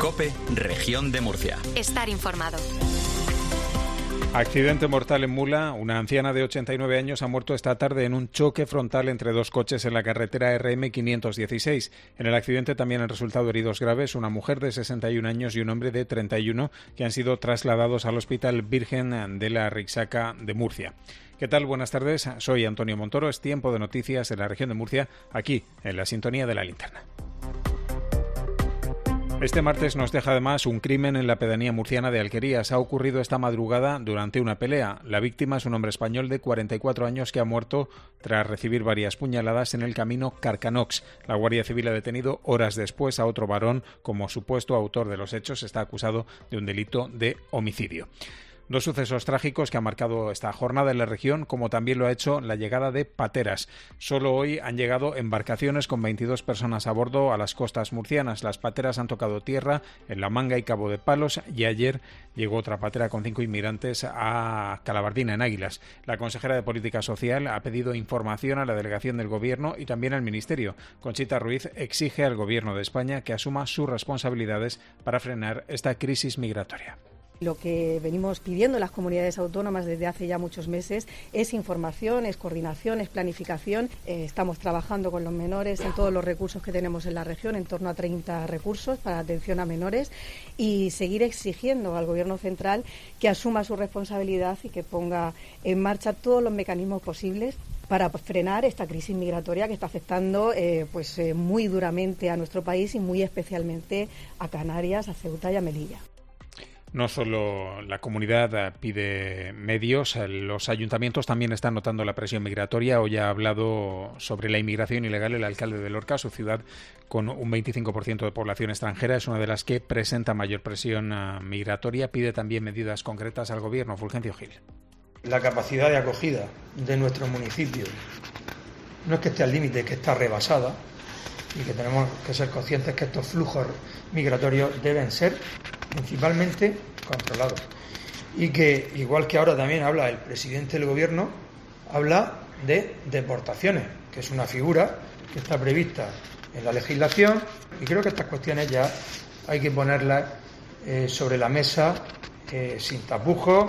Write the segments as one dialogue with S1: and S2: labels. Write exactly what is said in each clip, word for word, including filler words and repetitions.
S1: COPE, Región de Murcia.
S2: Estar informado.
S3: Accidente mortal en Mula. Una anciana de ochenta y nueve años ha muerto esta tarde en un choque frontal entre dos coches en la carretera R M quinientos dieciséis. En el accidente también han resultado heridos graves una mujer de sesenta y un años y un hombre de treinta y uno que han sido trasladados al Hospital Virgen de la Rixaca de Murcia. ¿Qué tal? Buenas tardes. Soy Antonio Montoro. Es tiempo de noticias en la región de Murcia, aquí en la sintonía de la linterna. Este martes nos deja además un crimen en la pedanía murciana de Alquerías. Ha ocurrido esta madrugada durante una pelea. La víctima es un hombre español de cuarenta y cuatro años que ha muerto tras recibir varias puñaladas en el camino Carcanox. La Guardia Civil ha detenido horas después a otro varón como supuesto autor de los hechos. Está acusado de un delito de homicidio. Dos sucesos trágicos que han marcado esta jornada en la región, como también lo ha hecho la llegada de pateras. Solo hoy han llegado embarcaciones con veintidós personas a bordo a las costas murcianas. Las pateras han tocado tierra en La Manga y Cabo de Palos y ayer llegó otra patera con cinco inmigrantes a Calabardina, en Águilas. La consejera de Política Social ha pedido información a la delegación del Gobierno y también al Ministerio. Conchita Ruiz exige al Gobierno de España que asuma sus responsabilidades para frenar esta crisis migratoria.
S4: Lo que venimos pidiendo en las comunidades autónomas desde hace ya muchos meses es información, es coordinación, es planificación. Eh, estamos trabajando con los menores en todos los recursos que tenemos en la región, en torno a treinta recursos para atención a menores, y seguir exigiendo al Gobierno central que asuma su responsabilidad y que ponga en marcha todos los mecanismos posibles para frenar esta crisis migratoria que está afectando eh, pues eh, muy duramente a nuestro país y muy especialmente a Canarias, a Ceuta y a Melilla.
S3: No solo la comunidad pide medios, los ayuntamientos también están notando la presión migratoria. Hoy ha hablado sobre la inmigración ilegal el alcalde de Lorca. Su ciudad, con un veinticinco por ciento de población extranjera, es una de las que presenta mayor presión migratoria. Pide también medidas concretas al gobierno. Fulgencio Gil.
S5: La capacidad de acogida de nuestros municipios no es que esté al límite, es que está rebasada, y que tenemos que ser conscientes que estos flujos migratorios deben ser principalmente controlados, y que, igual que ahora también habla el presidente del Gobierno, habla de deportaciones, que es una figura que está prevista en la legislación, y creo que estas cuestiones ya hay que ponerlas eh, sobre la mesa eh, sin tapujos.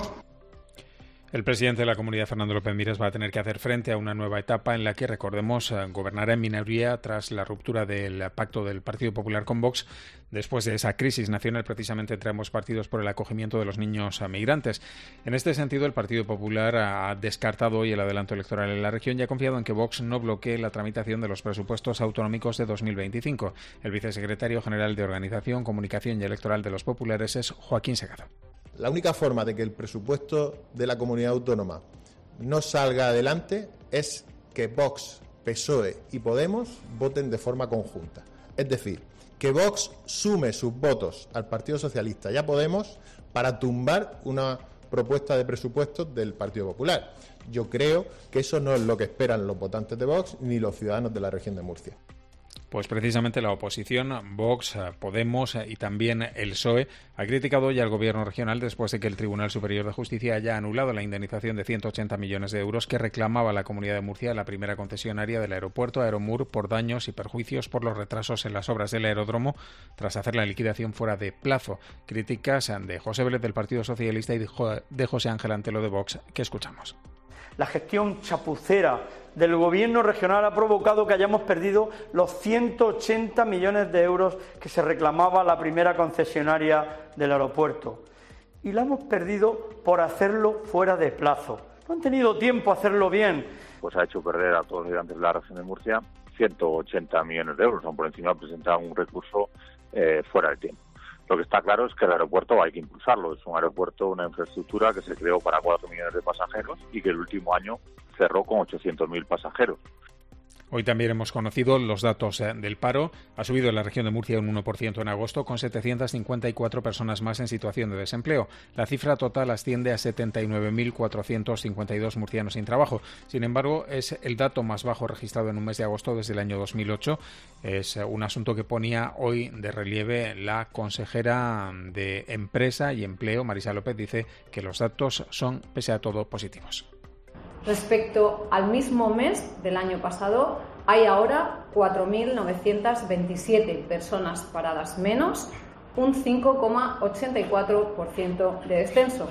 S3: El presidente de la Comunidad, Fernando López Miras, va a tener que hacer frente a una nueva etapa en la que, recordemos, gobernará en minoría tras la ruptura del pacto del Partido Popular con Vox, después de esa crisis nacional precisamente entre ambos partidos por el acogimiento de los niños migrantes. En este sentido, el Partido Popular ha descartado hoy el adelanto electoral en la región y ha confiado en que Vox no bloquee la tramitación de los presupuestos autonómicos de dos mil veinticinco. El vicesecretario general de Organización, Comunicación y Electoral de los Populares es Joaquín Segado.
S6: La única forma de que el presupuesto de la comunidad autónoma no salga adelante es que Vox, P S O E y Podemos voten de forma conjunta. Es decir, que Vox sume sus votos al Partido Socialista y a Podemos para tumbar una propuesta de presupuestos del Partido Popular. Yo creo que eso no es lo que esperan los votantes de Vox ni los ciudadanos de la región de Murcia.
S3: Pues precisamente la oposición, Vox, Podemos y también el P S O E, ha criticado hoy al Gobierno regional después de que el Tribunal Superior de Justicia haya anulado la indemnización de ciento ochenta millones de euros que reclamaba la Comunidad de Murcia, la primera concesionaria del aeropuerto Aeromur, por daños y perjuicios por los retrasos en las obras del aeródromo tras hacer la liquidación fuera de plazo. Críticas de José Vélez del Partido Socialista y de José Ángel Antelo de Vox, que escuchamos.
S7: La gestión chapucera del Gobierno regional ha provocado que hayamos perdido los ciento ochenta millones de euros que se reclamaba la primera concesionaria del aeropuerto. Y la hemos perdido por hacerlo fuera de plazo. No han tenido tiempo a hacerlo bien.
S8: Pues ha hecho perder a todos los gigantes de la región de Murcia ciento ochenta millones de euros. Aún por encima presentan un recurso eh, fuera de tiempo. Lo que está claro es que el aeropuerto hay que impulsarlo. Es un aeropuerto, una infraestructura que se creó para cuatro millones de pasajeros y que el último año cerró con ochocientos mil pasajeros.
S3: Hoy también hemos conocido los datos del paro. Ha subido en la región de Murcia un uno por ciento en agosto, con setecientas cincuenta y cuatro personas más en situación de desempleo. La cifra total asciende a setenta y nueve mil cuatrocientos cincuenta y dos murcianos sin trabajo. Sin embargo, es el dato más bajo registrado en un mes de agosto desde el año dos mil ocho. Es un asunto que ponía hoy de relieve la consejera de Empresa y Empleo, Marisa López. Dice que los datos son, pese a todo, positivos.
S9: Respecto al mismo mes del año pasado, hay ahora cuatro mil novecientas veintisiete personas paradas menos, un cinco coma ochenta y cuatro por ciento de descenso.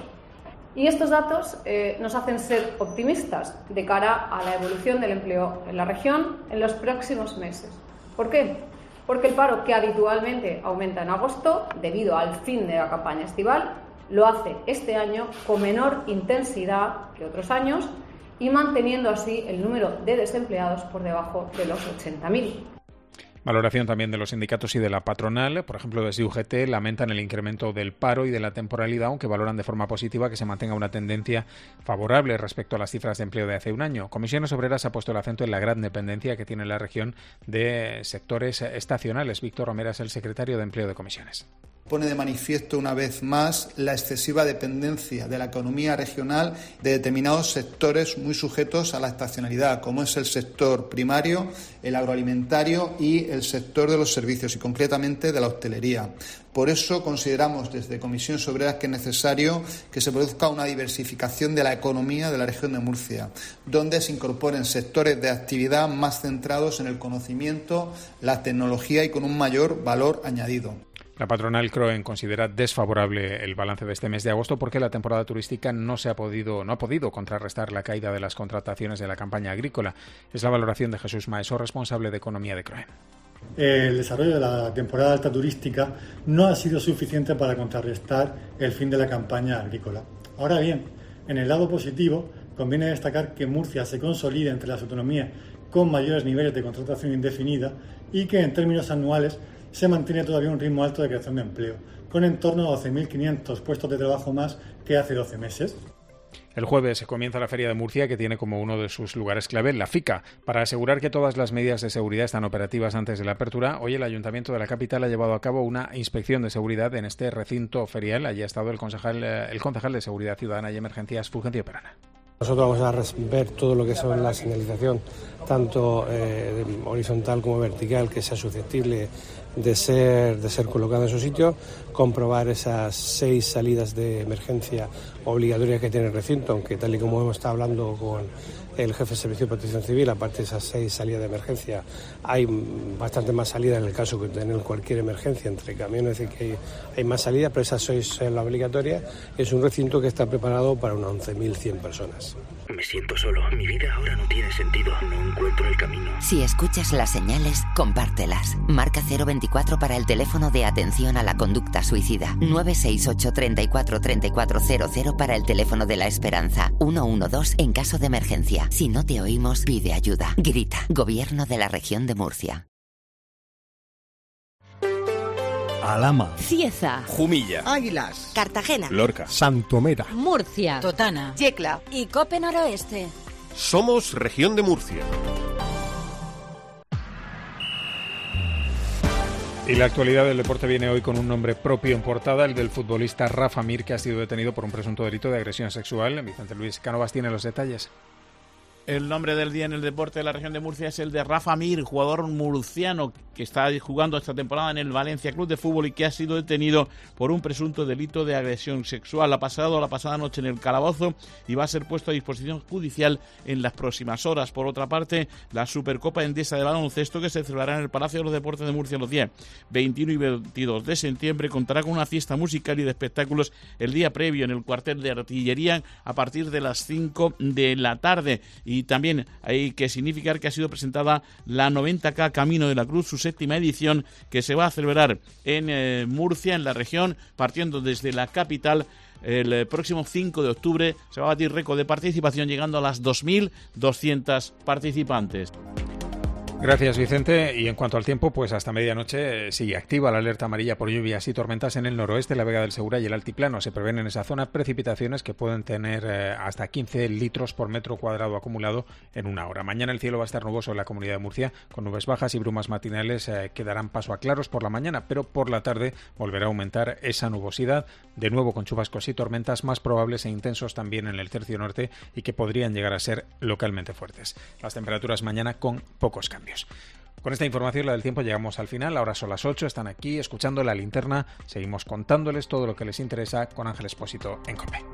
S9: Y estos datos eh, nos hacen ser optimistas de cara a la evolución del empleo en la región en los próximos meses. ¿Por qué? Porque el paro, que habitualmente aumenta en agosto debido al fin de la campaña estival, lo hace este año con menor intensidad que otros años y manteniendo así el número de desempleados por debajo de los ochenta mil.
S3: Valoración también de los sindicatos y de la patronal. Por ejemplo, desde U G T lamentan el incremento del paro y de la temporalidad, aunque valoran de forma positiva que se mantenga una tendencia favorable respecto a las cifras de empleo de hace un año. Comisiones Obreras ha puesto el acento en la gran dependencia que tiene la región de sectores estacionales. Víctor Romera es el secretario de Empleo de Comisiones.
S2: Pone de manifiesto una vez más la excesiva dependencia de la economía regional de determinados sectores muy sujetos a la estacionalidad, como es el sector primario, el agroalimentario y el sector de los servicios, y concretamente de la hostelería. Por eso consideramos desde Comisiones Obreras que es necesario que se produzca una diversificación de la economía de la región de Murcia, donde se incorporen sectores de actividad más centrados en el conocimiento, la tecnología y con un mayor valor añadido.
S3: La patronal Croen considera desfavorable el balance de este mes de agosto porque la temporada turística no se ha podido no ha podido contrarrestar la caída de las contrataciones de la campaña agrícola. Es la valoración de Jesús Maeso, responsable de economía de Croen.
S10: El desarrollo de la temporada alta turística no ha sido suficiente para contrarrestar el fin de la campaña agrícola. Ahora bien, en el lado positivo, conviene destacar que Murcia se consolida entre las autonomías con mayores niveles de contratación indefinida y que en términos anuales se mantiene todavía un ritmo alto de creación de empleo, con en torno a doce mil quinientos puestos de trabajo más que hace doce meses.
S3: El jueves comienza la Feria de Murcia, que tiene como uno de sus lugares clave la FICA. Para asegurar que todas las medidas de seguridad están operativas antes de la apertura, hoy el Ayuntamiento de la capital ha llevado a cabo una inspección de seguridad en este recinto ferial. Allí ha estado el concejal, el concejal de Seguridad Ciudadana y Emergencias, Fulgencio Perana.
S11: Nosotros vamos a ver todo lo que son la señalización, tanto eh, horizontal como vertical, que sea susceptible de ser, de ser colocada en su sitio, comprobar esas seis salidas de emergencia obligatorias que tiene el recinto, aunque tal y como hemos estado hablando con el jefe de Servicio de Protección Civil, aparte de esas seis salidas de emergencia, hay bastante más salidas en el caso de tener cualquier emergencia entre camiones, es decir, que hay, hay más salidas, pero esas seis son las obligatorias. Es un recinto que está preparado para unas once mil cien personas.
S12: Me siento solo. Mi vida ahora no tiene sentido. No encuentro el camino.
S13: Si escuchas las señales, compártelas. Marca cero veinticuatro para el teléfono de atención a la conducta suicida. nueve seis ocho, treinta y cuatro, treinta y cuatro cero cero para el teléfono de la esperanza. uno uno dos en caso de emergencia. Si no te oímos, pide ayuda. Grita. Gobierno de la Región de Murcia.
S14: Alhama,
S15: Cieza,
S14: Jumilla,
S15: Águilas, Cartagena,
S14: Lorca, Santomera,
S15: Murcia, Totana, Yecla y Cope Noroeste.
S14: Somos Región de Murcia.
S3: Y la actualidad del deporte viene hoy con un nombre propio en portada, el del futbolista Rafa Mir, que ha sido detenido por un presunto delito de agresión sexual. Vicente Luis Cánovas tiene los detalles.
S16: El nombre del día en el deporte de la región de Murcia es el de Rafa Mir, jugador murciano que está jugando esta temporada en el Valencia Club de Fútbol y que ha sido detenido por un presunto delito de agresión sexual. Ha pasado la pasada noche en el calabozo y va a ser puesto a disposición judicial en las próximas horas. Por otra parte, la Supercopa Endesa de baloncesto, que se celebrará en el Palacio de los Deportes de Murcia los días veintiuno y veintidós de septiembre, contará con una fiesta musical y de espectáculos el día previo en el cuartel de artillería a partir de las cinco de la tarde. Y también hay que significar que ha sido presentada la noventa K Camino de la Cruz, su séptima edición, que se va a celebrar en eh, Murcia, en la región, partiendo desde la capital. El próximo cinco de octubre se va a batir récord de participación, llegando a las dos mil doscientos participantes.
S3: Gracias, Vicente. Y en cuanto al tiempo, pues hasta medianoche sigue activa la alerta amarilla por lluvias y tormentas en el noroeste, la Vega del Segura y el Altiplano. Se prevén en esa zona precipitaciones que pueden tener eh, hasta quince litros por metro cuadrado acumulado en una hora. Mañana el cielo va a estar nuboso en la Comunidad de Murcia, con nubes bajas y brumas matinales eh, que darán paso a claros por la mañana, pero por la tarde volverá a aumentar esa nubosidad, de nuevo con chubascos y tormentas más probables e intensos también en el tercio norte y que podrían llegar a ser localmente fuertes. Las temperaturas mañana con pocos cambios. Con esta información, la del tiempo, llegamos al final. Ahora son las ocho, están aquí escuchando La Linterna. Seguimos contándoles todo lo que les interesa con Ángel Expósito en COPE.